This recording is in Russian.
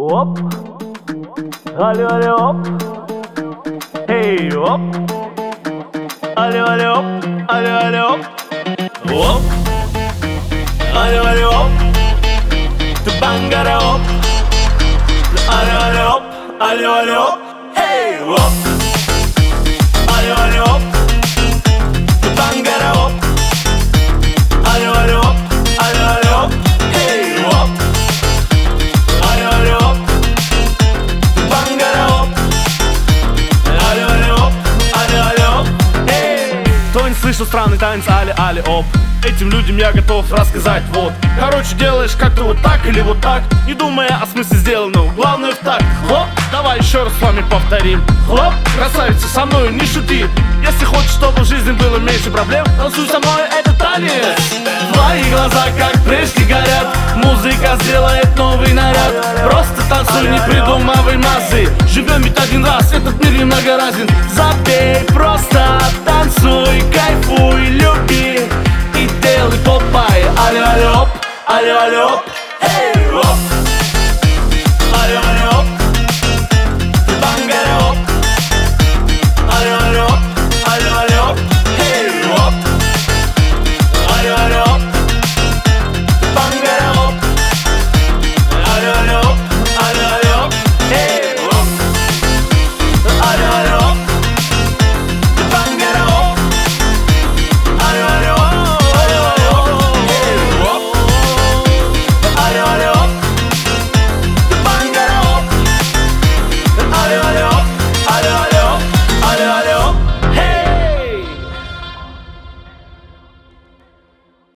Оп, алло, алло, оп, эй, оп, алло, алло, оп, алло, алло, оп, оп, алло, алло, оп, ты бангара, оп, алло, алло, оп, алло, алло, оп, эй, оп, алло, алло, оп, ты бангара, оп, алло, алло, оп, алло, алло, оп, эй, оп, алло, алло, оп, ты бангара, оп, алло, алло, оп, алло, алло, оп, эй. Кто не слышал странный танец али-али оп? Этим людям я готов рассказать вот. Короче, делаешь как-то вот так или вот так, не думая о смысле сделанного, главное в такт. Хлоп, давай еще раз с вами повторим. Хлоп, красавица, со мной не шути. Если хочешь, чтобы в жизни было меньше проблем, танцуй со мной, это танец. Твои глаза как прежде горят, музыка сделает новый наряд. Просто танцуй, не придумывай массы. Живем ведь один раз, этот мир немногоразен. Запей, просто танцуй, кайфуй, люби и делай попай. Алло, алло, оп, алло, алло, оп,